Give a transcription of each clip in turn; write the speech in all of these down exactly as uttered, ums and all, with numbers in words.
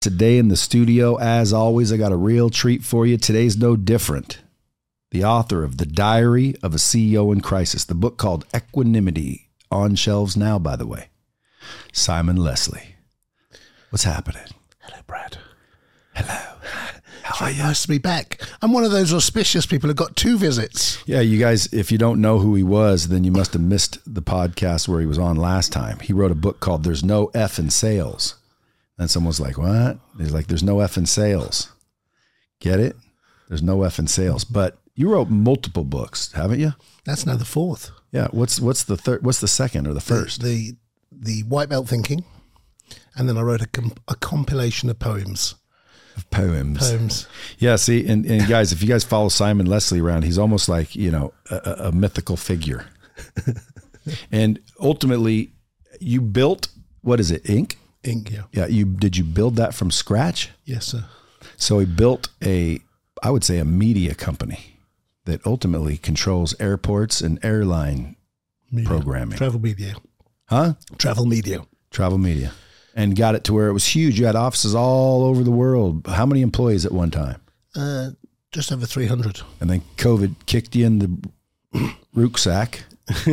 Today in the studio, as always, I got a real treat for you. Today's no different. The author of The Diary of a C E O in Crisis, the book called Equanimity, on shelves now, by the way. Simon Leslie. What's happening? Hello, Brad. Hello. How are you? Nice to be back. I'm one of those auspicious people who got two visits. Yeah, you guys, if you don't know who he was, then you must have missed the podcast where he was on last time. He wrote a book called There's No F in Sales. And someone's like, what? He's like, there's no F in sales. Get it? There's no F in sales. But you wrote multiple books, haven't you? That's now the fourth. Yeah. What's what's the third? What's the second or the first? The the, the White Belt Thinking, and then I wrote a, com- a compilation of poems. Of poems. Poems. Yeah. See, and, and guys, if you guys follow Simon Leslie around, he's almost like, you know, a, a mythical figure. And ultimately, you built, what is it, Inc? Inc, yeah. Yeah. You did you build that from scratch? Yes, sir. So he built a, I would say, a media company that ultimately controls airports and airline Media. programming. Travel media. Huh? Travel media. Travel media. And got it to where it was huge. You had offices all over the world. How many employees at one time? Uh, just over three hundred. And then COVID kicked you in the rucksack.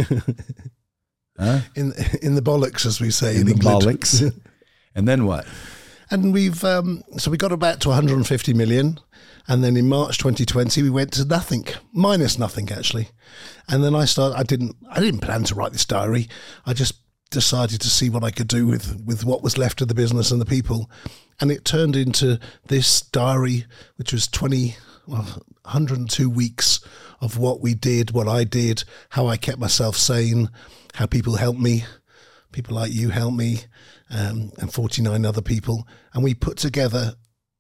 Huh? In in the bollocks, as we say In in, the England. bollocks. And then what? And we've, um, so we got about to one hundred fifty million. And then in March twenty twenty, we went to nothing, minus nothing actually. And then I started, I didn't, I didn't plan to write this diary. I just decided to see what I could do with, with what was left of the business and the people. And it turned into this diary, which was twenty, well, one hundred two weeks of what we did, what I did, how I kept myself sane, how people helped me, people like you helped me, um, and forty-nine other people. And we put together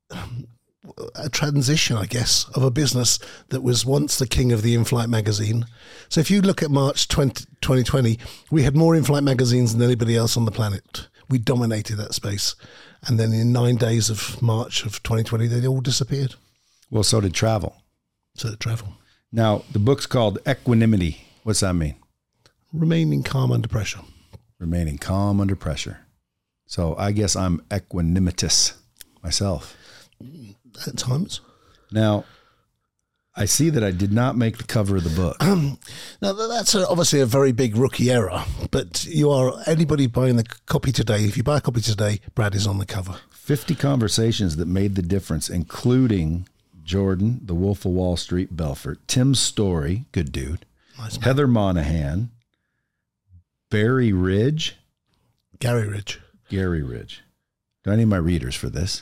a transition, I guess, of a business that was once the king of the In-Flight magazine. So if you look at March twenty twenty, we had more In-Flight magazines than anybody else on the planet. We dominated that space. And then in nine days of March of twenty twenty, they all disappeared. Well, so did travel. So did travel. Now, the book's called Equanimity. What's that mean? Remaining calm under pressure. Remaining calm under pressure. So I guess I'm equanimitous myself. At times. Now, I see that I did not make the cover of the book. Um, now, that's a, obviously a very big rookie error, but you are, anybody buying the copy today, if you buy a copy today, Brad is on the cover. fifty conversations that made the difference, including Jordan, the Wolf of Wall Street, Belfort, Tim Story, good dude, Nice man. Heather Monahan, Barry Ridge, Gary Ridge. Gary Ridge. Do I need my readers for this?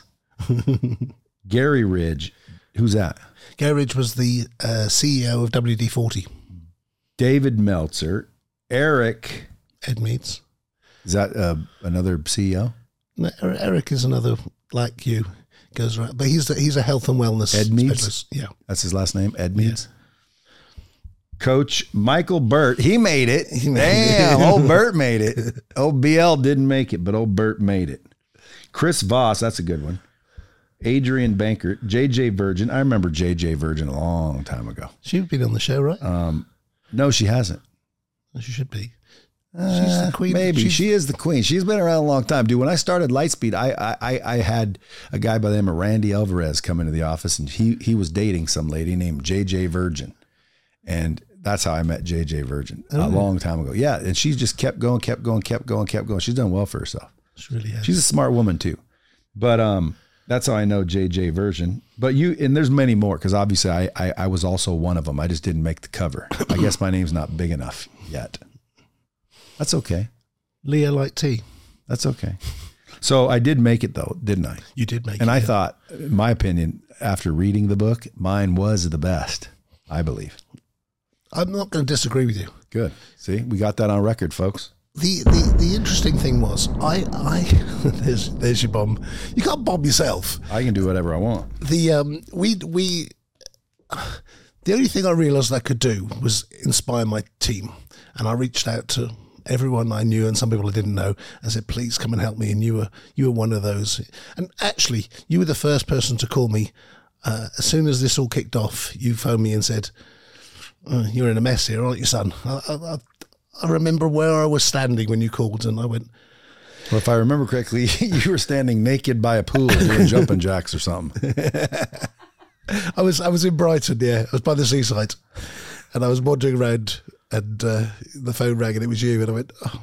Gary Ridge, who's that? Gary Ridge was the uh, C E O of W D forty. David Meltzer, Eric. Ed Meads. Is that uh, another C E O? No, Eric is another like you, goes around, but he's a, he's a health and wellness Ed Meads? specialist. Yeah, That's his last name, Ed Meads. Coach Michael Burt, he made it. He made Damn, it. old Burt made it. Old B L didn't make it, but old Burt made it. Chris Voss, that's a good one. Adrian Bankert, J J Virgin. I remember J J Virgin a long time ago. she's been on the show, right? Um, no, she hasn't. She should be. Uh, She's the queen. Maybe She's- she is the queen. She's been around a long time, dude. When I started Lightspeed, I I I had a guy by the name of Randy Alvarez come into the office, and he he was dating some lady named J J Virgin, and that's how I met J J Virgin Oh. a long time ago. Yeah, and she just kept going, kept going, kept going, kept going. She's done well for herself. She really has. She's a smart woman too, but um, that's how I know J J Virgin. But you and there's many more because obviously I, I I was also one of them. I just didn't make the cover. I guess my name's not big enough yet. That's okay. Leah like tea. That's okay. So I did make it though, didn't I? You did make And it. I yeah. thought, in my opinion, after reading the book, mine was the best, I believe. I'm not going to disagree with you. Good. See, we got that on record, folks. The, the the interesting thing was, I I there's there's your bomb. You can't bomb yourself. I can do whatever I want. The um we we the only thing I realised I could do was inspire my team, and I reached out to everyone I knew and some people I didn't know. I said, please come and help me, and you were you were one of those. And actually, you were the first person to call me uh, as soon as this all kicked off. You phoned me and said, oh, "You're in a mess here, aren't you, son?" I, I, I remember where I was standing when you called, and I went, Well, if I remember correctly, you were standing naked by a pool doing jumping jacks or something. I was I was in Brighton, yeah. I was by the seaside, and I was wandering around, and uh, the phone rang, and it was you, and I went, oh,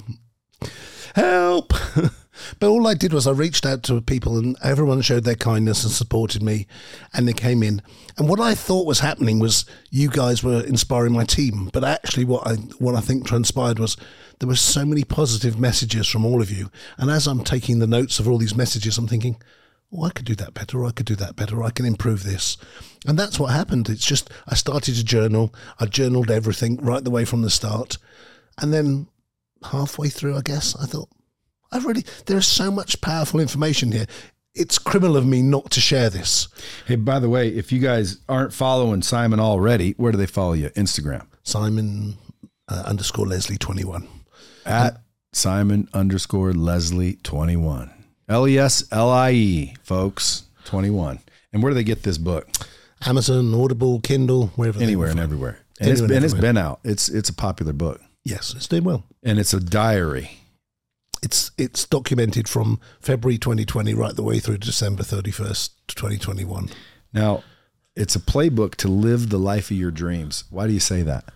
help! But all I did was I reached out to people, and everyone showed their kindness and supported me, and they came in. And what I thought was happening was you guys were inspiring my team, but actually what I what I think transpired was there were so many positive messages from all of you. And as I'm taking the notes of all these messages, I'm thinking, oh, I could do that better, or I could do that better, or I can improve this. And that's what happened. It's just I started to journal. I journaled everything right the way from the start. And then halfway through, I guess, I thought, I really, there is so much powerful information here. It's criminal of me not to share this. Hey, by the way, if you guys aren't following Simon already, where do they follow you? Instagram. Simon uh, underscore Leslie twenty-one. At Simon underscore Leslie twenty-one. L E S L I E, folks, twenty-one. And where do they get this book? Amazon, Audible, Kindle, wherever. Anywhere and everywhere. And, it's, and it's been out. It's it's a popular book. Yes, it's doing well. And it's a diary. It's it's documented from February twenty twenty right the way through to December thirty-first, twenty twenty-one. Now, it's a playbook to live the life of your dreams. Why do you say that?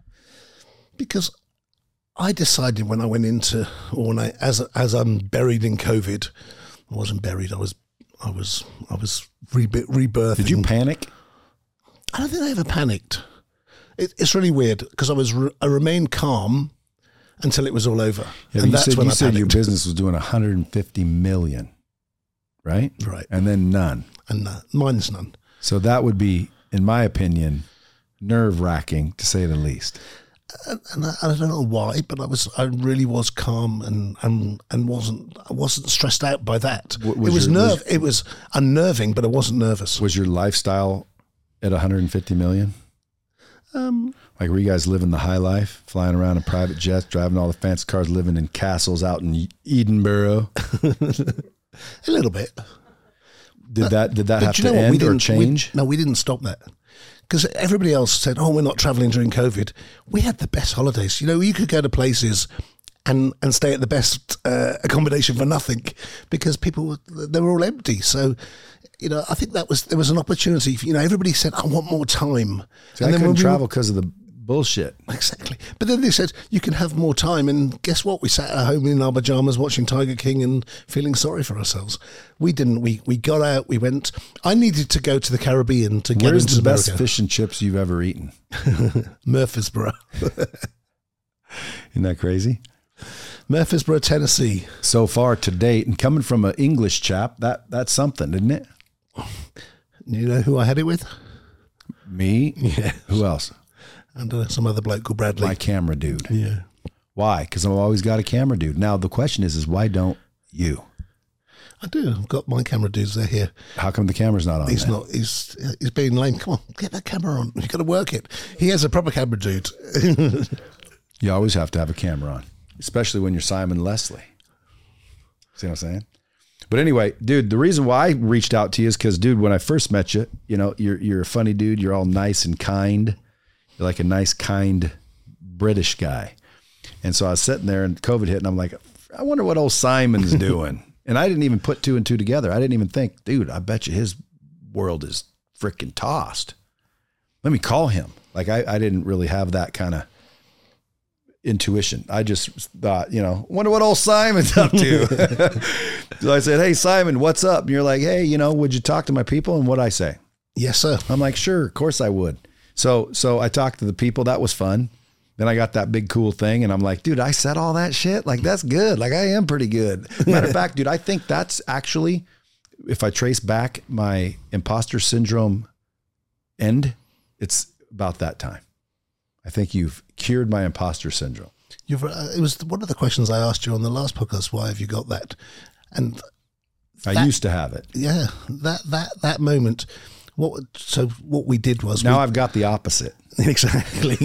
Because I decided when I went into, or when I, as as I'm buried in COVID, I wasn't buried. I was, I was, I was re- rebirthing. Did you panic? I don't think I ever panicked. It, it's really weird because I was, re- I remained calm until it was all over. Yeah, and you that's said, when you I said your panicked. business was doing one hundred fifty million, right? Right. And then none. And uh, mine's none. So that would be, in my opinion, nerve wracking to say the least. And, and I, I don't know why, but I was, I really was calm and and and wasn't, I wasn't stressed out by that. W- was it was your- nerve, was- it was unnerving, but I wasn't nervous. Was your lifestyle at one hundred fifty million? Um, Like, were you guys living the high life, flying around in private jets, driving all the fancy cars, living in castles out in Edinburgh? a little bit. Did that did that But have do to you know what? end We or didn't change? We, no, we didn't stop that. Because everybody else said, oh, we're not traveling during COVID. We had the best holidays. You know, you could go to places and, and stay at the best uh, accommodation for nothing because people, were, they were all empty. So, you know, I think that was, there was an opportunity. For, you know, everybody said, I want more time. See, and I then couldn't when we travel because of the bullshit. Exactly. But then they said, you can have more time. And guess what? We sat at home in our pajamas watching Tiger King and feeling sorry for ourselves. We didn't. We we got out. We went. I needed to go to the Caribbean to get Where's into the best America. fish and chips you've ever eaten? Murfreesboro. Isn't that crazy? Murfreesboro, Tennessee. So far to date, and coming from an English chap, that that's something, isn't it? You know who I had it with? Me? Yeah. Who else? And uh, some other bloke called Bradley. My camera dude. Yeah. Why? Because I've always got a camera dude. Now the question is, is why don't you? I do. I've got my camera dudes. They're here. How come the camera's not on? He's then? not. He's he's being lame. Come on, get that camera on. You've got to work it. He has a proper camera dude. You always have to have a camera on, especially when you're Simon Leslie. See what I'm saying? But anyway, dude, the reason why I reached out to you is because, dude, when I first met you, you know, you're you're a funny dude. You're all nice and kind. You're like a nice, kind British guy. And so I was sitting there and COVID hit, and I'm like, I wonder what old Simon's doing. And I didn't even put two and two together. I didn't even think, dude, I bet you his world is freaking tossed. Let me call him. Like I, I didn't really have that kind of intuition. I just thought, you know, wonder what old Simon's up to. So I said, hey, Simon, what's up? And you're like, hey, you know, would you talk to my people? And what'd I say? Yes, sir. I'm like, sure, of course I would. So, so I talked to the people. That was fun. Then I got that big cool thing and I'm like, dude, I said all that shit. Like, that's good. Like I am pretty good. Matter of fact, dude, I think that's actually, if I trace back my imposter syndrome end, it's about that time. I think you've cured my imposter syndrome. You've, uh, it was one of the questions I asked you on the last podcast. Why have you got that? And I that, used to have it. Yeah, that that that moment. What so what we did was Now we, I've got the opposite. exactly.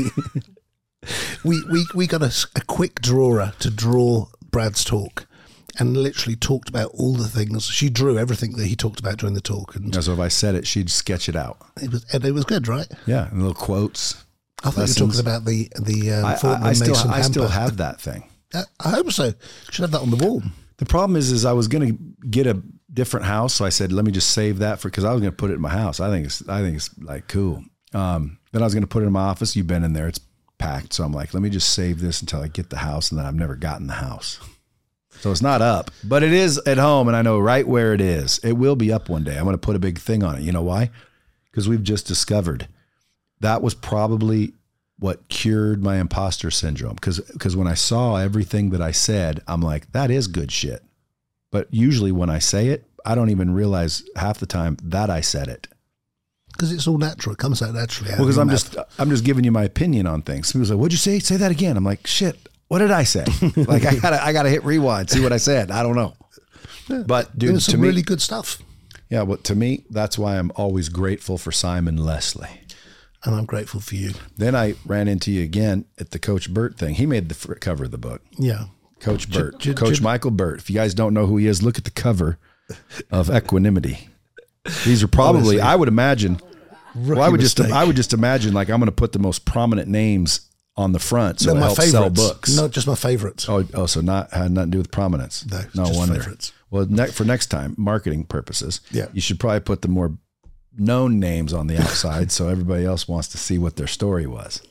we we we got a, a quick drawer to draw Brad's talk, and literally talked about all the things. She drew everything that he talked about during the talk, and So if I said it, she'd sketch it out. it was and it was good, right? Yeah, and little quotes. I thought lessons. you were talking about the the um, I, Fortnum I, I and still Mason I still hamper. have that thing. Uh, I hope so. Should have that on the wall. The problem is, is I was going to get a different house. So I said, let me just save that for, cause I was going to put it in my house. I think it's, I think it's like cool. Um, then I was going to put it in my office. You've been in there. It's packed. So I'm like, let me just save this until I get the house. And then I've never gotten the house. So it's not up, but it is at home. And I know right where it is. It will be up one day. I'm going to put a big thing on it. You know why? Because we've just discovered that was probably what cured my imposter syndrome. Because because when I saw everything that I said, I'm like, that is good shit. But usually when I say it, I don't even realize half the time that I said it. Because it's all natural. It comes out naturally. Well, because I'm just I'm just giving you my opinion on things. People's like, what'd you say? Say that again. I'm like, shit, what did I say? Like, I gotta I gotta hit rewind, see what I said. I don't know. Yeah. But dude, There's to some me, really good stuff. Yeah, well, to me, that's why I'm always grateful for Simon Leslie. And I'm grateful for you. Then I ran into you again at the Coach Burt thing. He made the f- cover of the book. Yeah. Coach Burt. J- j- Coach j- Michael Burt. If you guys don't know who he is, look at the cover of Equanimity. These are probably, Honestly, I would imagine, well, I would mistake. just I would just imagine like I'm going to put the most prominent names on the front so no, it helps favorites. sell books. Not just my favorites. Oh, oh, so not had nothing to do with prominence. No, no just wonder. favorites. Well, ne- for next time, marketing purposes, yeah. you should probably put the more known names on the outside so everybody else wants to see what their story was.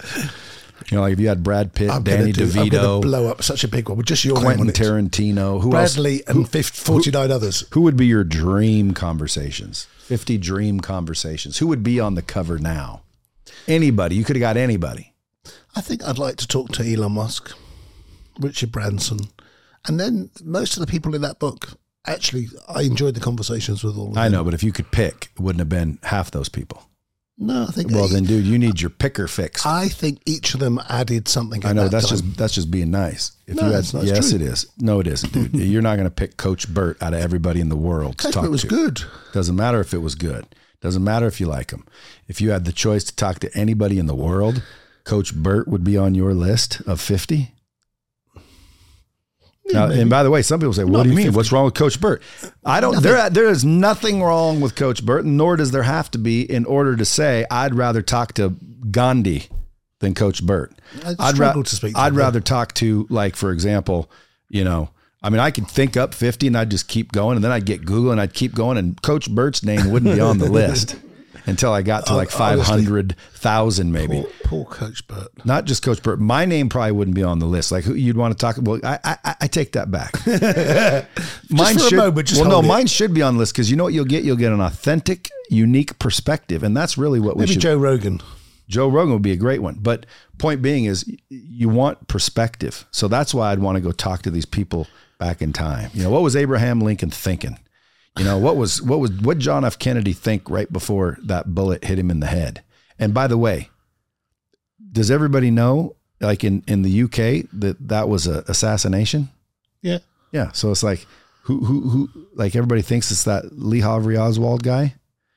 You know, like if you had Brad Pitt, I'm Danny do, DeVito, I'm blow up such a big one with just your Quentin name on it. Tarantino, who Bradley else? and who, forty-nine who, others. Who would be your dream conversations? fifty dream conversations. Who would be on the cover now? Anybody. You could have got anybody. I think I'd like to talk to Elon Musk, Richard Branson, and then most of the people in that book. Actually, I enjoyed the conversations with all of them. I know, but if you could pick, it wouldn't have been half those people. No, I think. Well, they, then, dude, you need your picker fixed. I think each of them added something. I know that that's time. just that's just being nice. If no, you had, it's not yes, true. it is. No, it isn't, dude. You're not going to pick Coach Burt out of everybody in the world. Coach to talk Burt was to. good. Doesn't matter if it was good. Doesn't matter if you like him. If you had the choice to talk to anybody in the world, Coach Burt would be on your list of fifty. Now, and by the way, some people say, what do you mean? fifty. What's wrong with Coach Burt? I don't, nothing. there, there is nothing wrong with Coach Burt, nor does there have to be in order to say, I'd rather talk to Gandhi than Coach Burt. I I'd, ra- to speak to I'd rather talk to, like, for example, you know, I mean, I could think up fifty and I'd just keep going, and then I'd get Google and I'd keep going, and Coach Burt's name wouldn't be on the list until I got to like five hundred thousand maybe. Poor, poor Coach Burt. Not just Coach Burt. My name probably wouldn't be on the list. Like, who you'd want to talk about. Well, I, I, I take that back. mine for a should, moment, just well, no, hold it. mine should be on the list because you know what you'll get? You'll get an authentic, unique perspective. And that's really what we Maybe should. Joe Rogan. Joe Rogan would be a great one. But point being is you want perspective. So that's why I'd want to go talk to these people back in time. You know, what was Abraham Lincoln thinking? You know, what was, what was, what John F. Kennedy think right before that bullet hit him in the head? And by the way, does everybody know, like in, in the U K, that that was a assassination? Yeah. Yeah. So it's like, who, who, who, like everybody thinks it's that Lee Harvey Oswald guy.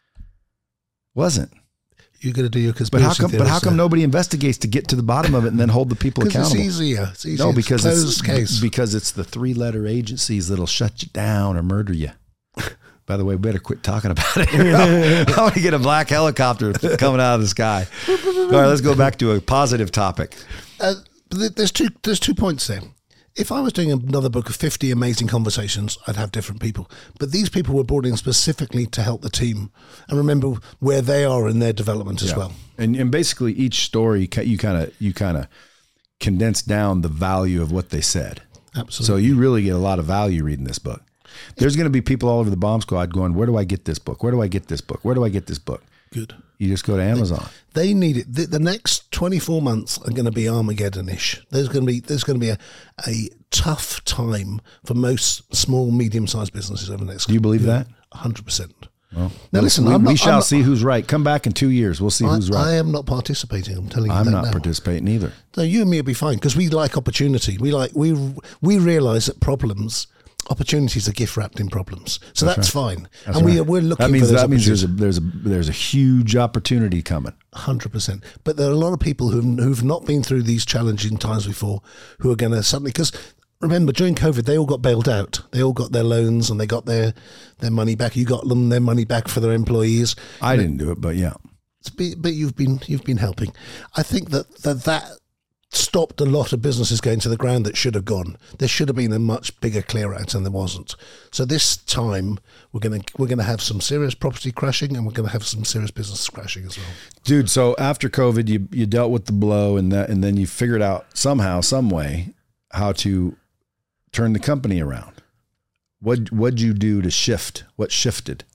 Wasn't. You're going to do your conspiracy But how come, but how come nobody investigates to get to the bottom of it and then hold the people accountable? It's easier. It's easier. No, because it's, it's, case. because it's the three letter agencies that'll shut you down or murder you. By the way, we better quit talking about it. I want to get a black helicopter coming out of the sky. All right, let's go back to a positive topic. Uh, there's two. There's two points there. If I was doing another book of fifty amazing conversations, I'd have different people. But these people were brought in specifically to help the team and remember where they are in their development as yeah. well. And and basically each story you kind of you kind of condense down the value of what they said. Absolutely. So you really get a lot of value reading this book. There's going to be people all over the bomb squad going, where do I get this book? Where do I get this book? Where do I get this book? Good. You just go to Amazon. They, they need it. The, the next twenty-four months are going to be Armageddon-ish. There's going to be there's going to be a, a tough time for most small, medium-sized businesses over the next. Do you believe year. that? one hundred percent. Well, now listen, we, I'm not, we shall I'm see not, who's right. Come back in two years. We'll see I, who's right. I am not participating. I'm telling you I'm that not now. participating either. No, you and me will be fine because we like opportunity. We like we we realise that problems. Opportunities are gift wrapped in problems, so that's, that's right. fine. That's and right. we are, we're looking. That means for those that means there's a there's a there's a huge opportunity coming. Hundred percent. But there are a lot of people who've who've not been through these challenging times before, who are going to suddenly. Because remember, during COVID, they all got bailed out. They all got their loans and they got their their money back. You got them their money back for their employees. I didn't do it, but yeah. But you've been you've been helping. I think that that that stopped a lot of businesses going to the ground that should have gone. There should have been a much bigger clear out, and there wasn't. So this time we're going to we're going to have some serious property crashing, and we're going to have some serious business crashing as well. Dude, so after COVID, you you dealt with the blow, and that, and then you figured out somehow, some way, how to turn the company around. What what'd you do to shift? What shifted?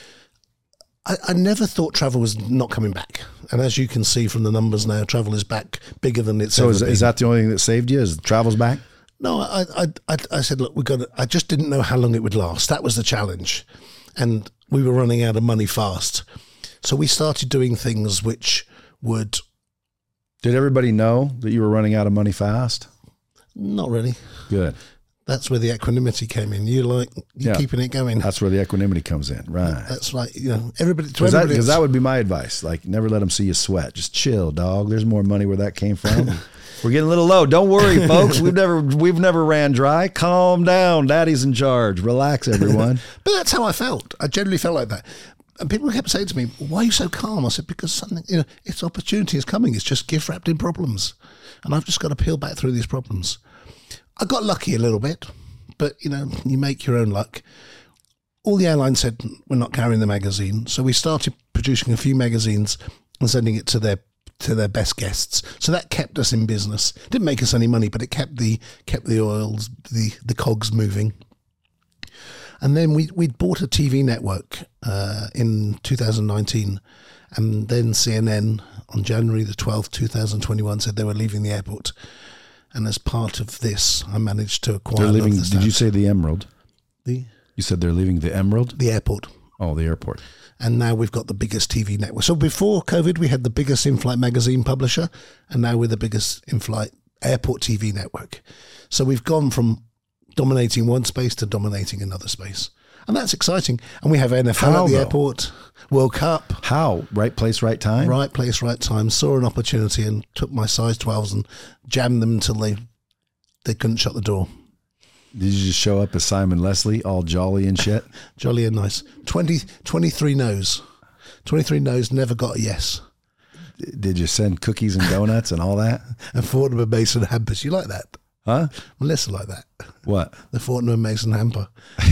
I, I never thought travel was not coming back. And as you can see from the numbers now, travel is back bigger than it's so ever is, been. is that the only thing that saved you? Is travel's back? No, I, I, I, I said, look, we got. to, I just didn't know how long it would last. That was the challenge. And we were running out of money fast. So we started doing things which would... Did everybody know that you were running out of money fast? Not really. Good. That's where the equanimity came in. You like you're Yeah. keeping it going. That's where the equanimity comes in, right? That's like, you know, everybody. Because To that, everybody 'cause else- that would be my advice. Like, never let them see you sweat. Just chill, dog. There's more money where that came from. We're getting a little low. Don't worry, folks. We've never we've never ran dry. Calm down. Daddy's in charge. Relax, everyone. But that's how I felt. I generally felt like that. And people kept saying to me, why are you so calm? I said, because something, you know, it's opportunity is coming. It's just gift wrapped in problems. And I've just got to peel back through these problems. I got lucky a little bit, but, you know, you make your own luck. All the airlines said, we're not carrying the magazine. So we started producing a few magazines and sending it to their to their best guests. So that kept us in business. Didn't make us any money, but it kept the kept the oils, the, the cogs moving. And then we we'd bought a T V network uh, in two thousand nineteen, and then C N N on January the twelfth, two thousand twenty-one said they were leaving the airport. And as part of this, I managed to acquire. They're leaving. Love the Did you Stamps. say the Emerald? the You said they're leaving the Emerald? the airport? Oh, the airport. And now we've got the biggest T V network. So before COVID, we had the biggest in-flight magazine publisher, and now we're the biggest in-flight airport T V network. So we've gone from dominating one space to dominating another space. And that's exciting. And we have N F L How, at the though? airport, World Cup, How? Right place, right time? right place, right time. Saw an opportunity and took my size twelves and jammed them until they, they couldn't shut the door. Did you just show up as Simon Leslie, all jolly and shit? Jolly and nice. twenty, twenty-three no's. twenty-three no's, never got a yes. Did you send cookies and donuts and all that? And Fortnum and Mason hampers. You like that? Huh? Melissa like that. What? The Fortnum and Mason hamper.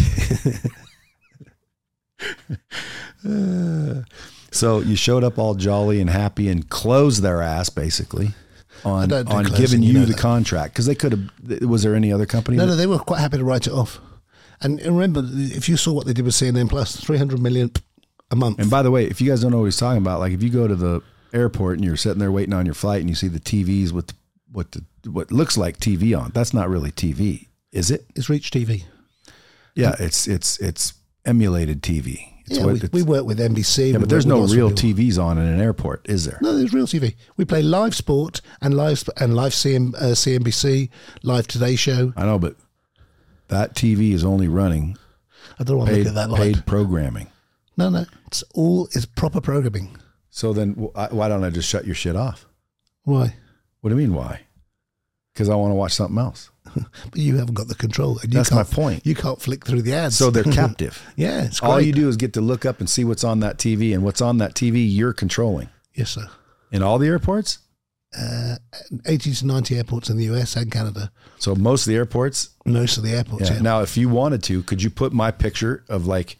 So you showed up all jolly and happy and closed their ass basically on don't do on closing, giving you you know the that. contract because they could have. Was there any other company? No, that- no, they were quite happy to write it off. And, and remember, if you saw what they did with C N N Plus, three hundred million a month. And by the way, if you guys don't know what he's talking about, like if you go to the airport and you're sitting there waiting on your flight and you see the T Vs with what the, what looks like T V on, that's not really T V, is it? It's Reach T V. Yeah, it's it's it's emulated T V. It's Yeah, what we, it's- we work with N B C. yeah, we but there's work no with lots of real people. T Vs on in an airport, is there? No, there's real T V. We play live sport and live sp- and live C M, uh, C N B C, live Today Show. I know, but that T V is only running I don't want to paid, look at that live. paid programming. No, no, it's all it's proper programming. So then wh- I- why don't I just shut your shit off? Why? What do you mean why? Because I want to watch something else. But you haven't got the control. And you That's my can't- point. You can't flick through the ads. So they're captive. Yeah, it's great. All you do is get to look up and see what's on that T V, and what's on that T V you're controlling. Yes, sir. In all the airports? Uh, eighty to ninety airports in the U S and Canada. So most of the airports? Most of the airports, Yeah. yeah. Now, if you wanted to, could you put my picture of like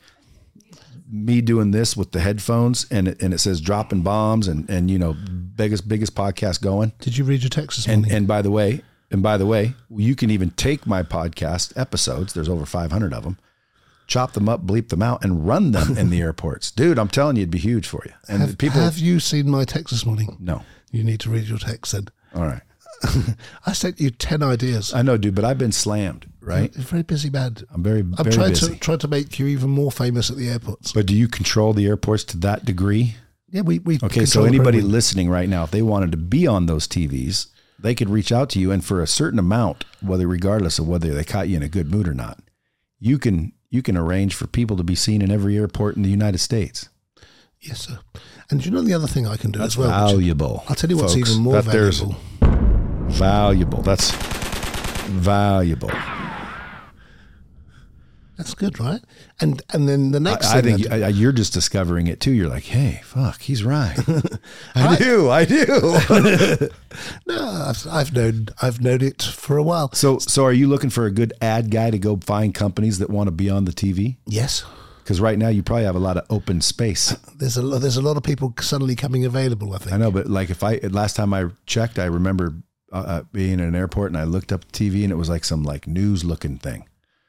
me doing this with the headphones and it, and it says dropping bombs and, and, you know, biggest, biggest podcast going. Did you read your text this And, morning? and by the way, and by the way, you can even take my podcast episodes. There's over five hundred of them, chop them up, bleep them out, and run them in the airports. Dude, I'm telling you, it'd be huge for you. And have, people, have you seen my text this morning? no. You need to read your text then. All right. I sent you ten ideas. I know, dude, but I've been slammed, right? You're a very busy man. I'm very, I'm very trying busy. to try to make you even more famous at the airports. But do you control the airports to that degree? Yeah, we we Okay, so control the anybody programming. listening right now, if they wanted to be on those T Vs, they could reach out to you, and for a certain amount, whether regardless of whether they caught you in a good mood or not, you can you can arrange for people to be seen in every airport in the United States. Yes, sir. And do you know the other thing I can do That's as well? which- valuable. I'll tell you what's folks. even more That there's valuable. Valuable. That's valuable. That's good, right? And and then the next I, I thing think I I, you're just discovering it too. You're like, hey, fuck, he's right. I, I do, I do. No, I've, I've known I've known it for a while. So, so are you looking for a good ad guy to go find companies that want to be on the T V? Yes, because right now you probably have a lot of open space. There's a lot, there's a lot of people suddenly coming available. I think. I know, but like if I last time I checked, I remember uh, being in an airport and I looked up the T V and it was like some like news looking thing.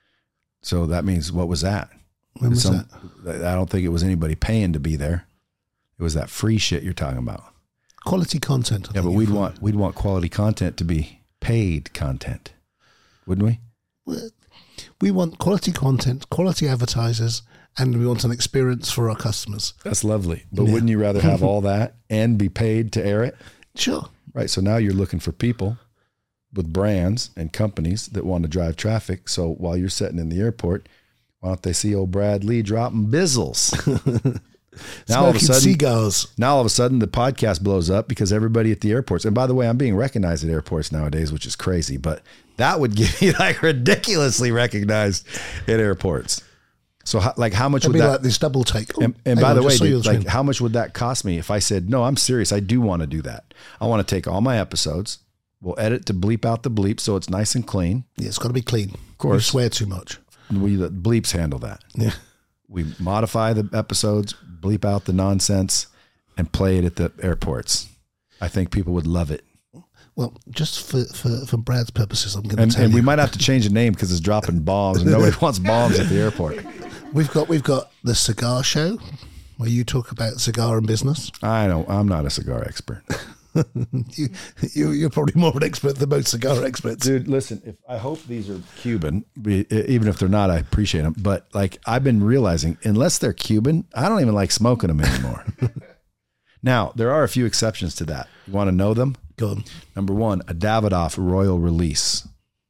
So that means what was that? When was some, that? I don't think it was anybody paying to be there. It was that free shit you're talking about. Quality content. I yeah, but we'd want we'd want quality content to be paid content, wouldn't we? We want quality content, quality advertisers, and we want an experience for our customers. That's lovely. But Yeah. wouldn't you rather have all that and be paid to air it? Sure. Right. So now you're looking for people with brands and companies that want to drive traffic. So while you're sitting in the airport, why don't they see old Brad Lee dropping bizzles? Now all of a Smoking sudden, cigars. now all of a sudden the podcast blows up because everybody at the airports, and by the way, I'm being recognized at airports nowadays, which is crazy, but that would give you like ridiculously recognized at airports. So how, like how much It'd would be that, like this double take. Oh, and, and hang by on, the way, just saw your dude, like screen. how much would that cost me if I said, no, I'm serious. I do want to do that. I want to take all my episodes. We'll edit to bleep out the bleep so it's nice and clean. Yeah, it's got to be clean. Of course. You swear too much. We the bleeps handle that. Yeah. We modify the episodes, bleep out the nonsense, and play it at the airports. I think people would love it. Well, just for, for, for Brad's purposes, I'm going to And, tell and you. we might have to change the name because it's dropping bombs and nobody wants bombs at the airport. We've got we've got the cigar show where you talk about cigar and business. I don't, I'm not a cigar expert. You, you you're probably more of an expert than most cigar experts. Dude, listen, if I hope these are Cuban, be- even if they're not, I appreciate them. But like I've been realizing, unless they're Cuban, I don't even like smoking them anymore. Now, there are a few exceptions to that. You want to know them? Go on. Number one, a Davidoff Royal Release.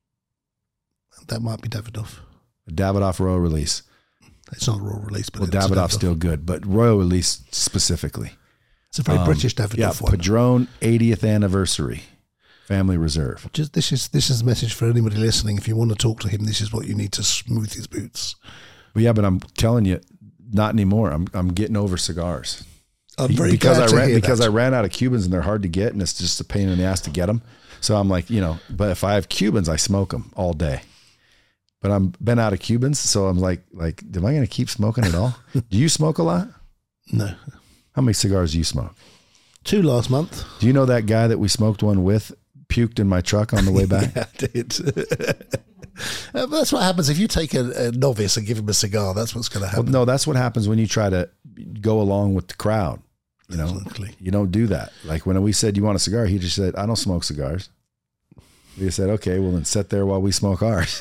That might be Davidoff. A Davidoff Royal Release. It's not a raw release, but Well, it's a Davidoff's Davidoff. still good, but Royal Release specifically. It's a very Um, British Davidoff Yeah, one. Padron eightieth Anniversary. Family Reserve. Just this is this is a message for anybody listening. If you want to talk to him, this is what you need to smooth his boots. But yeah, but I'm telling you, not anymore. I'm I'm getting over cigars. I'm very because glad I to ran hear because that. I ran out of Cubans and they're hard to get and it's just a pain in the ass to get them. So I'm like, you know, but if I have Cubans, I smoke them all day. But I'm been out of Cubans, so I'm like, like, am I going to keep smoking at all? Do you smoke a lot? No, How many cigars do you smoke? two last month. Do you know that guy that we smoked one with puked in my truck on the way back? Yeah, I did. Uh, that's what happens if you take a, a novice and give him a cigar. That's what's going to Well, happen. no, that's what happens when you try to go along with the crowd. You know, Exactly. you don't do that. Like when we said, you want a cigar? He just said, I don't smoke cigars. We said, okay, well then sit there while we smoke ours.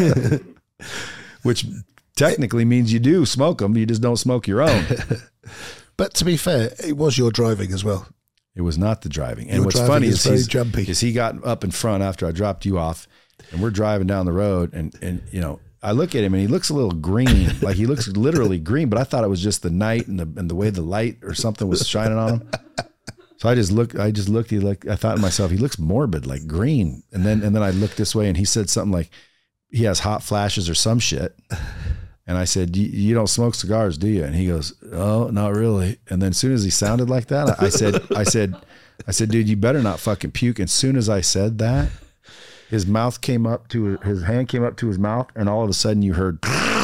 Which technically means you do smoke them. You just don't smoke your own. But to be fair, it was your driving as well. It was not the driving. And Your what's driving funny is is, very he's, jumpy. is he got up in front after I dropped you off and we're driving down the road and, and, you know, I look at him and he looks a little green, like he looks literally green, but I thought it was just the night and the, and the way the light or something was shining on him. So I just looked, I just looked, he like, I thought to myself, he looks morbid, like green. And then, and then I looked this way and he said something like he has hot flashes or some shit. And I said, you, you don't smoke cigars, do you? And he goes, oh, not really. And then as soon as he sounded like that, I said, I said, I said, dude, you better not fucking puke. And as soon as I said that, his mouth came up to his hand came up to his mouth, and all of a sudden you heard,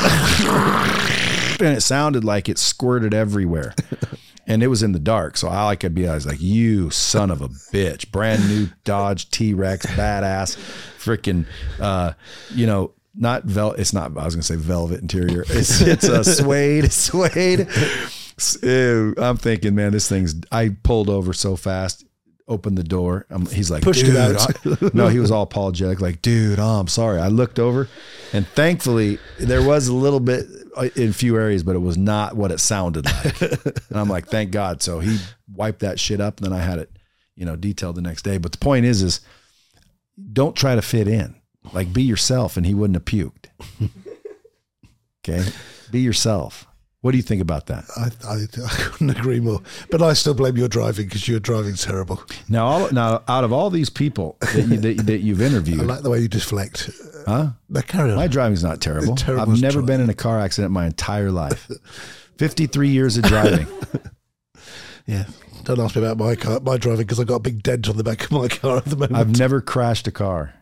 and it sounded like it squirted everywhere. And it was in the dark, so all I could be, I was like, "You son of a bitch!" Brand new Dodge T-Rex, badass, freaking, uh, you know, not vel. It's not. I was gonna say velvet interior. It's it's a suede, suede. Ew, I'm thinking, man, this thing's. I pulled over so fast. Opened the door. Um, he's like, Pushed dude, it out. I, no, he was all apologetic. Like, dude, oh, I'm sorry. I looked over and thankfully there was a little bit in a few areas, but it was not what it sounded like. And I'm like, thank God. So he wiped that shit up and then I had it, you know, detailed the next day. But the point is, is don't try to fit in, like be yourself and he wouldn't have puked. Okay. Be yourself. What do you think about that? I, I, I couldn't agree more. But I still blame your driving because you're driving terrible. Now, all, now, out of all these people that, you, that, that you've interviewed, I like the way you deflect. huh? No, carry on. My driving's not terrible. terrible I've never driving. been in a car accident my entire life. fifty-three years of driving. Yeah. Don't ask me about my car, my driving, because I've got a big dent on the back of my car at the moment. I've never crashed a car.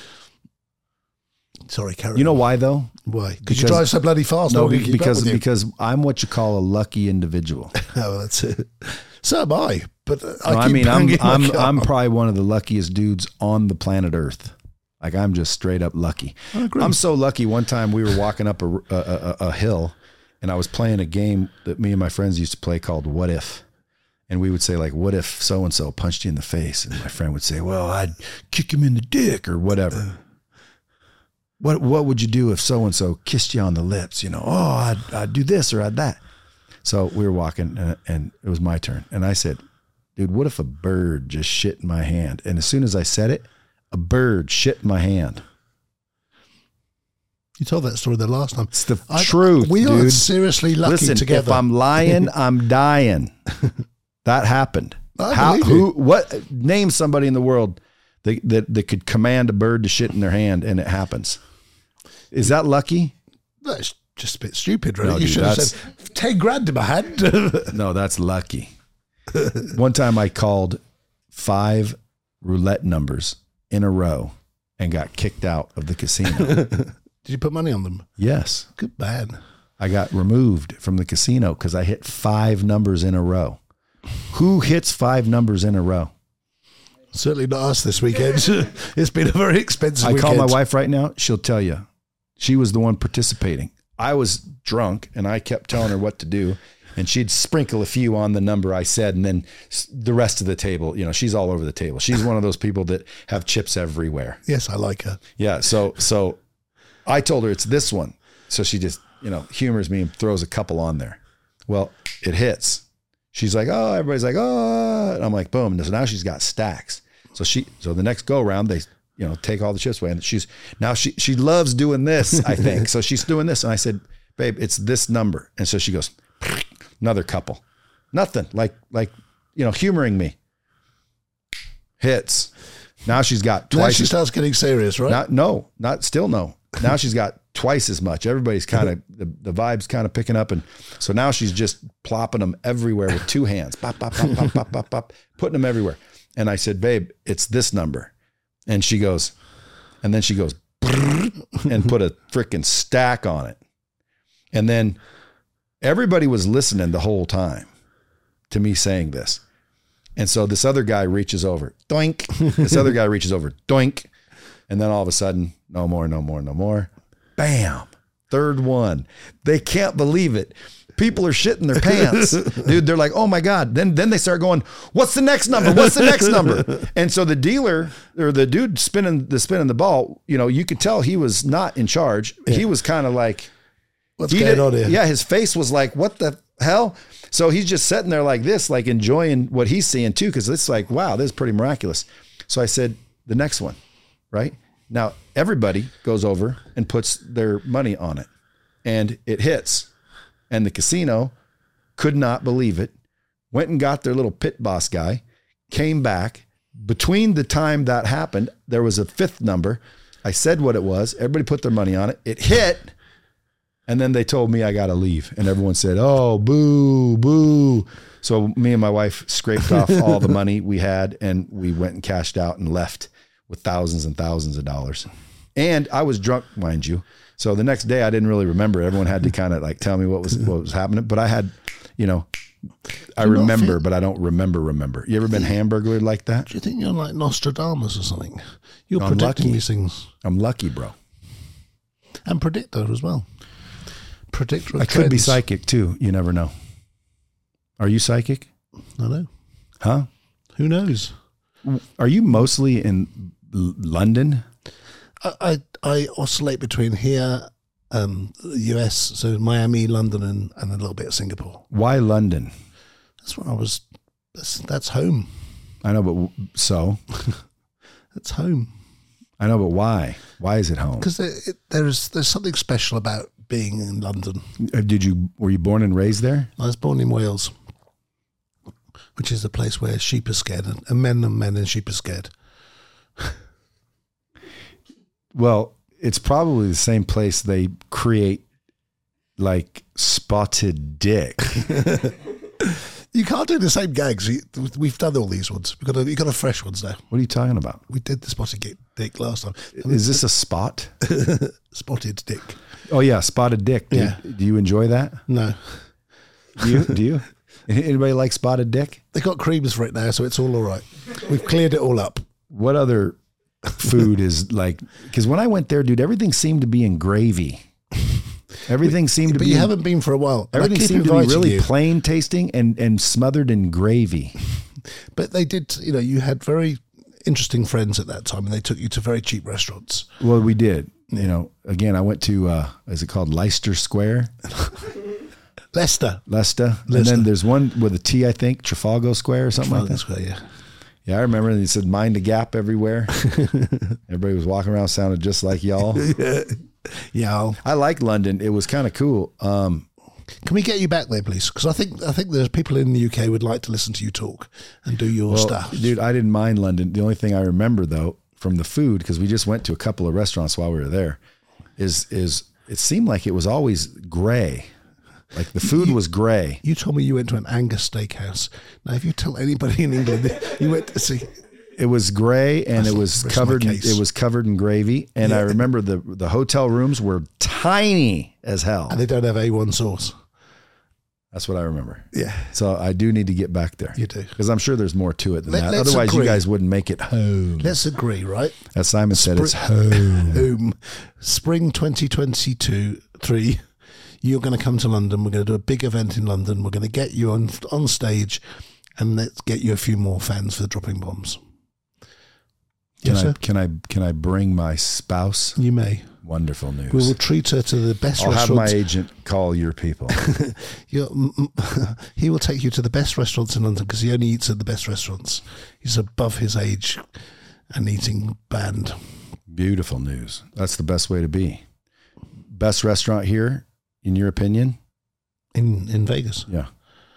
Sorry, carry You know on. why though? Why? Because you drive so bloody fast. No, nobody can keep up because with you. because I'm what you call a lucky individual. Oh, that's it. So am I. But uh, I, No, keep I mean, I'm banging my I'm car. I'm probably one of the luckiest dudes on the planet Earth. Like I'm just straight up lucky. I agree. I'm so lucky. One time we were walking up a, a, a, a hill, and I was playing a game that me and my friends used to play called What If. And we would say, like, what if so-and-so punched you in the face? And my friend would say, well, I'd kick him in the dick or whatever. What what would you do if so-and-so kissed you on the lips? You know, oh, I'd, I'd do this or I'd that. So we were walking and, and it was my turn. And I said, dude, what if a bird just shit in my hand? And as soon as I said it, a bird shit in my hand. You told that story the last time. It's the I- truth, We dude. are seriously lucky Listen, together. if I'm lying, I'm dying. That happened. I How? believe Who? you. What? Name somebody in the world that, that that could command a bird to shit in their hand and it happens. Is that lucky? That's just a bit stupid, really. No, you dude, should have that's- said, ten grand in my hand. No, that's lucky. One time I called five roulette numbers in a row and got kicked out of the casino. Did you put money on them? Yes. Good man. I got removed from the casino because I hit five numbers in a row. Who hits five numbers in a row? Certainly not us this weekend. It's been a very expensive I weekend. call my wife right now. She'll tell you. She was the one participating. I was drunk and I kept telling her what to do. And she'd sprinkle a few on the number I said. And then s- the rest of the table, you know, she's all over the table. She's one of those people that have chips everywhere. Yes, I like her. Yeah. So, so I told her it's this one. So she just, you know, humors me and throws a couple on there. Well, it hits. She's like, oh, everybody's like, oh, and I'm like, boom. And so now she's got stacks. So she, so the next go round, they, you know, take all the chips away. And she's, now she, she loves doing this, I think. So she's doing this. And I said, babe, it's this number. And so she goes, another couple, nothing, like, like, you know, humoring me. Hits. Now she's got Now twice. she as- starts getting serious, right? not, no, not still no. Now she's got twice as much. Everybody's kind of, the, the vibe's kind of picking up. And so now she's just plopping them everywhere with two hands, pop, pop, pop, pop, pop, pop, pop, putting them everywhere. And I said, babe, it's this number. And she goes, and then she goes, and put a freaking stack on it. And then everybody was listening the whole time to me saying this. And so this other guy reaches over, doink. This other guy reaches over, doink. And then all of a sudden, no more, no more, no more. Bam. Third one. They can't believe it. People are shitting their pants. Dude, they're like, oh my God. Then then they start going, what's the next number? What's the next number? And so the dealer or the dude spinning the spinning the ball, you know, you could tell he was not in charge. Yeah. He was kind of like, What's he going did- on here? Yeah, his face was like, what the hell? So he's just sitting there like this, like enjoying what he's seeing too, because it's like, wow, this is pretty miraculous. So I said, the next one, right? Now, everybody goes over and puts their money on it, and it hits. And the casino could not believe it, went and got their little pit boss guy, came back. Between the time that happened, there was a fifth number. I said what it was. Everybody put their money on it. It hit. And then they told me I got to leave. And everyone said, oh, boo, boo. So me and my wife scraped off all the money we had, and we went and cashed out and left with thousands and thousands of dollars. And I was drunk, mind you. So the next day I didn't really remember. Everyone had to kind of like tell me what was what was happening. But I had, you know, I remember, but I don't remember remember. You ever been hamburgered like that? Do you think you're like Nostradamus or something? You're I'm predicting lucky. these things. I'm lucky, bro. And predictor as well. Predictor of I could be trends. psychic too. You never know. Are you psychic? I know. Huh? Who knows? Are you mostly in L- London? I, I, I oscillate between here, um, the U S, so Miami, London, and, and a little bit of Singapore. Why London? That's where I was. That's, that's home. I know, but w- so That's home. I know, but why? Why is it home? Because there, it- there's there's something special about being in London. Uh, Did you? Were you born and raised there? I was born in Wales, which is the place where sheep are scared, and, and men and men and sheep are scared. Well, it's probably the same place they create like Spotted Dick. You can't do the same gags. We've done all these ones. We've got a, we've got a fresh ones now. What are you talking about? We did the Spotted Dick last time. I mean, Is this a spot? Spotted Dick. Oh yeah, Spotted Dick. Do, Yeah. do you enjoy that? No. Do you? Do you? Anybody like Spotted Dick? They got creams for it now, so it's all all right. We've cleared it all up. What other food is like? Because when I went there, dude, everything seemed to be in gravy. Everything seemed to But be. you in- haven't been for a while. and I Everything keep seemed to be inviting really you. plain tasting and, and smothered in gravy. But they did, you know, you had very interesting friends at that time, and they took you to very cheap restaurants. Well, we did. You know, again, I went to, uh, is it called Leicester Square? Leicester. Leicester. And Leicester. then there's one with a T, I think, Trafalgar Square or something like that. That's where, yeah. Yeah, I remember. And he said, mind the gap everywhere. Everybody was walking around, sounded just like y'all. Yeah. I like London. It was kind of cool. Um, Can we get you back there, please? Because I think I think there's people in the U K who would like to listen to you talk and do your well, stuff. dude, I didn't mind London. The only thing I remember, though, from the food, because we just went to a couple of restaurants while we were there, is is it seemed like it was always gray. Like the food was gray. You told me you went to an Angus steakhouse. Now, if you tell anybody in England you went to see, It was gray and it was Rest my covered. case. It was covered in gravy. And I remember the the hotel rooms were tiny as hell. and they don't have A one sauce. That's what I remember. Yeah, So I do need to get back there. you do. Because I'm sure there's more to it than Let- that. let's Otherwise, agree. you guys wouldn't make it home. Let's agree, right? As Simon said, it's Spring- home. Home. Spring twenty twenty-two, three. You're going to come to London. We're going to do a big event in London. We're going to get you on on stage, and let's get you a few more fans for Dropping Bombs. Can Yes, I sir. can I can I bring my spouse? You may. Wonderful news. We will treat her to the best I'll have my restaurants. agent call your people. You're- mm, mm, he will take you to the best restaurants in London because he only eats at the best restaurants. He's above his age and eating band. Beautiful news. That's the best way to be. Best restaurant here, in your opinion? in in Vegas. Yeah.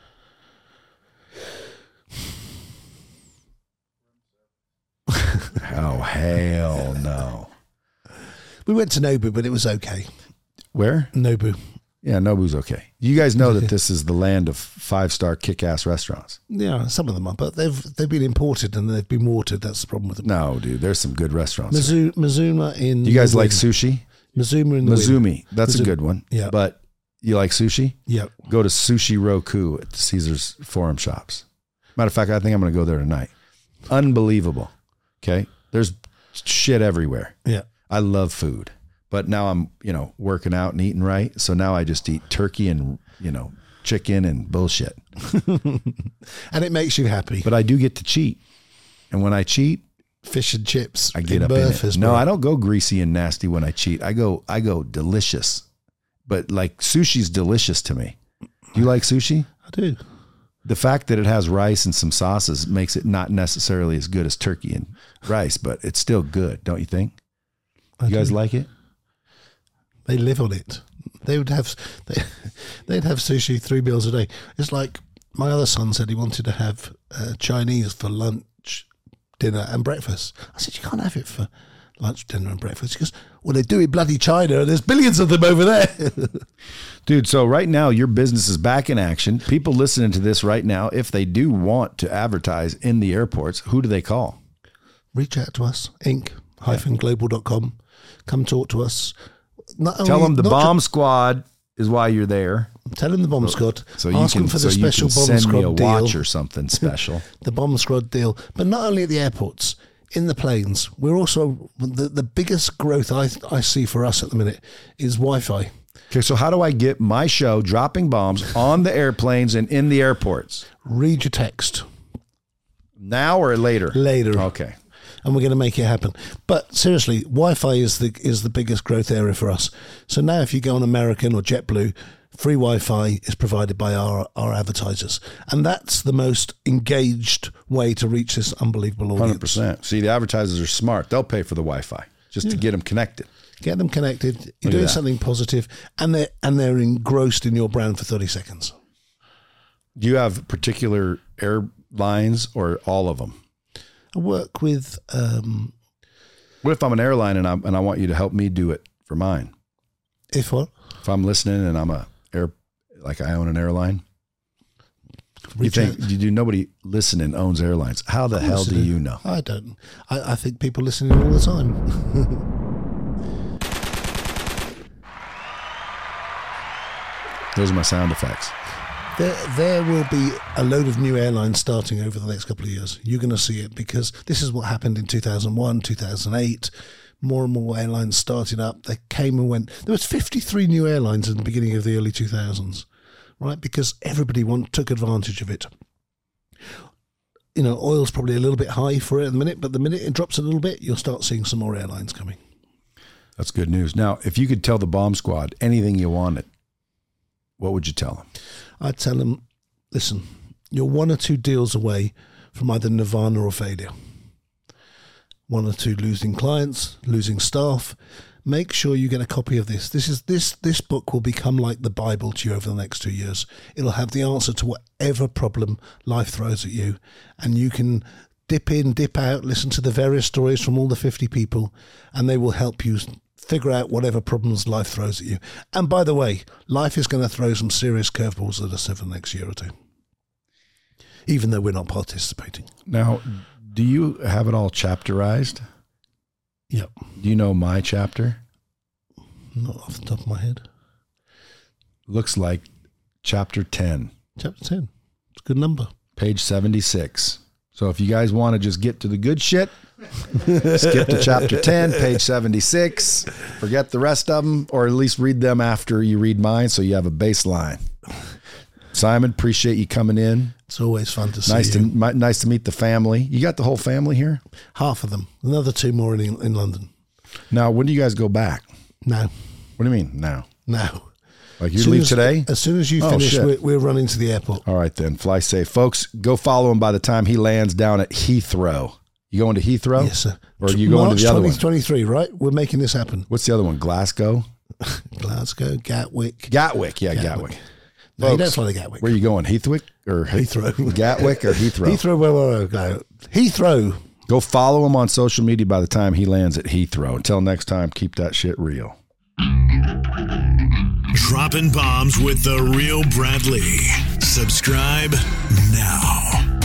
Oh, hell no. We went to Nobu, but it was okay. Where? Nobu. Yeah, Nobu's okay. You guys know that this is the land of five-star kick-ass restaurants. Yeah, some of them are, but they've they've been imported and they've been watered. That's the problem with them. No, dude, there's some good restaurants. there. Mizu, Mizuma in. You guys the like win. sushi? Mizuma in the win. Mizumi, that's a Mizumi. good one. Yeah. But you like sushi? Yeah. Go to Sushi Roku at the Caesars Forum Shops. Matter of fact, I think I'm going to go there tonight. Unbelievable. Okay. There's shit everywhere. Yeah. I love food, but now I'm, you know, working out and eating right. So now I just eat turkey and, you know, chicken and bullshit. And it makes you happy. But I do get to cheat. And when I cheat, Fish and chips. I get in up in it. Murphy's, No, bro. I don't go greasy and nasty when I cheat. I go, I go delicious. But like sushi's delicious to me. Do you like sushi? I do. The fact that it has rice and some sauces makes it not necessarily as good as turkey and rice, but it's still good, don't you think? I You guys do. like it? They live on it. They would have, they, they'd have sushi three meals a day. It's like my other son said he wanted to have uh, Chinese for lunch, dinner, and breakfast. I said, you can't have it for lunch, dinner, and breakfast. He goes, well, they do in bloody China, and there's billions of them over there. Dude, so right now your business is back in action. People listening to this right now, if they do want to advertise in the airports, who do they call? Reach out to us, inc global dot com. Come talk to us. Not Tell only- them the not bomb squad is why you're there. ju- tell them the bomb squad. So you Ask can, them for so the you special can bomb send squad me a deal. watch or something special. The bomb squad deal, but not only at the airports, in the planes. We're also the, the biggest growth I I see for us at the minute is Wi-Fi. Okay, so how do I get my show, Dropping Bombs, on the airplanes and in the airports? Read your text Now or later? later, Okay. and we're going to make it happen. But seriously, Wi-Fi is the is the biggest growth area for us. So now, if you go on American or JetBlue, free Wi-Fi is provided by our our advertisers, and that's the most engaged way to reach this unbelievable audience. one hundred percent. See, the advertisers are smart. They'll pay for the Wi-Fi just to get them connected. Get them connected. You're Look doing at that. something positive, and they're and they're engrossed in your brand for thirty seconds. Do you have particular airlines or all of them? I work with. Um, What if I'm an airline and I and I want you to help me do it for mine? if what? If I'm listening and I'm a air, like I own an airline. You Reach think out. you do? Nobody listening owns airlines. How the hell course do they do. you know? I don't. I, I think people listening all the time. Those are my sound effects. There, there will be a load of new airlines starting over the next couple of years. You're going to see it because this is what happened in two thousand one, two thousand eight. More and more airlines started up. They came and went. There was fifty-three new airlines in the beginning of the early two thousands, right? Because everybody want, took advantage of it. You know, oil's probably a little bit high for it at the minute, but the minute it drops a little bit, you'll start seeing some more airlines coming. That's good news. Now, if you could tell the bomb squad anything you wanted, what would you tell them? I'd tell them, listen, you're one or two deals away from either nirvana or failure. One or two losing clients, losing staff. Make sure you get a copy of this. This is this this book will become like the Bible to you over the next two years. It'll have the answer to whatever problem life throws at you, and you can dip in, dip out, listen to the various stories from all the fifty people, and they will help you figure out whatever problems life throws at you. And by the way, life is going to throw some serious curveballs at us over the next year or two, even though we're not participating. Now, do you have it all chapterized? Yep. Do you know my chapter? Not off the top of my head. Looks like chapter ten, Chapter ten. It's a good number. page seventy-six. So if you guys want to just get to the good shit, skip to chapter ten, page seventy-six. Forget the rest of them, or at least read them after you read mine so you have a baseline. Simon, appreciate you coming in. It's always fun to see Nice you. to nice to meet the family. You got the whole family here? Half of them. Another two more in in London. Now, when do you guys go back? No. What do you mean now? No. Like you As soon leave as- today? As soon as you Oh, finish, shit. we're, we're running to the airport. All right then, fly safe. Folks, go follow him by the time he lands down at Heathrow. You going to Heathrow? Yes, sir. Or are you going March to the other twenty one? twenty-three, right? We're making this happen. What's the other one? Glasgow? Glasgow, Gatwick. Gatwick. Yeah, Gatwick. Gatwick. No, you Folks, don't fly to Gatwick. Where are you going? Heathwick or Heathrow. Gatwick or Heathrow? Heathrow, where where- where- go. Heathrow. Go follow him on social media by the time he lands at Heathrow. Until next time, keep that shit real. Dropping bombs with the real Bradley. Subscribe now.